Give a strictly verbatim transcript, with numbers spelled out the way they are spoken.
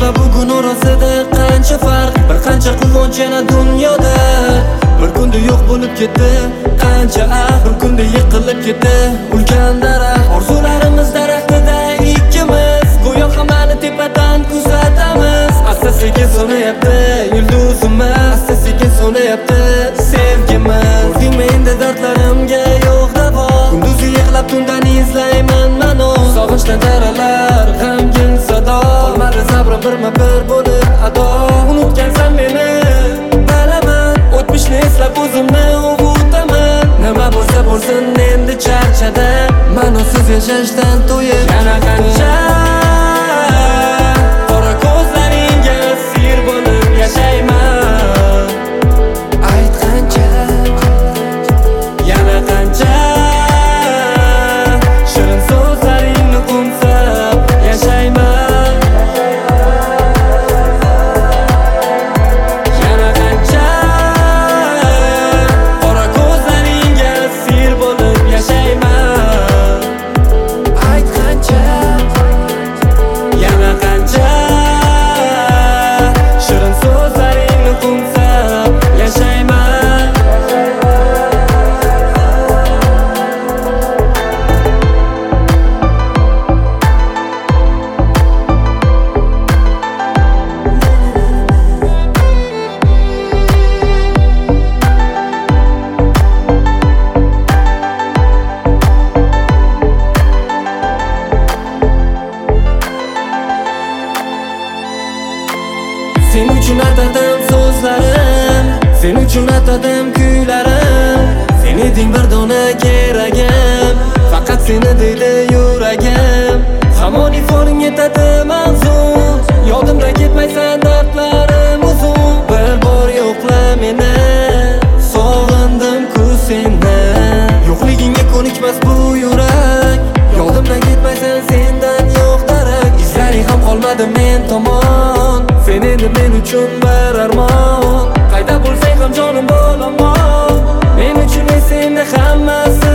va bugun orasida qancha farq, bir qancha quvonch yana dunyoda. Bir kunda yo'q bo'lib ketdi qancha ahd, bir kunda yiqilib ketdi ulkan daraxt. Orzularimiz daraxtida ikkimiz, go'yo hammani tepadan kuzatamiz. Asta-sekin so'nayapti yulduzimiz, asta-sekin so'nayapti sevgimiz. Ko'rdingmi endi dardlarimga yo'q davo, kunduzi yig'lab tundan izlayman mano. Sog'inchdan daralar, g'amgin sado, qolmadi sabrim birma-bir bo'lib ado. Unutgansan meni, bilaman, o'tmishni eslab o'zimni ovutaman. Nima bo'lsa bo'lsin endi charchadim, ma'nosiz yashashdan to'yib yana qancha qora ko'zlaringga sir bo'lib yashayman. Aytgancha yana qancha shirin so'zlaringni qo'msab yashayman. Yana qancha qora ko'zlaringga sir bo'lib yashayman. Aytgancha yana qancha shirin so'zlaringni qo'msab yashayman. Sen uchun atadim so'zlarim, sen uchun atadim kuylarim. Sen eding bir dona keragim, faqat seni deydi yuragim. Hamon iforing yetadi manzur, yodimda ketmaysan dardlarim uzun. Bir bor yo'qla meni, sog'indim-ku seni. Yo'qligingga ko'nikmas bu yurak, yodimdan ketmaysan sendan yo'q darak. Izlaring ham qolmadi men tomon, sen endi men uchun bir armon. Qayda bo'lsang ham jonim bo'laman, men uchun esa endi hammasi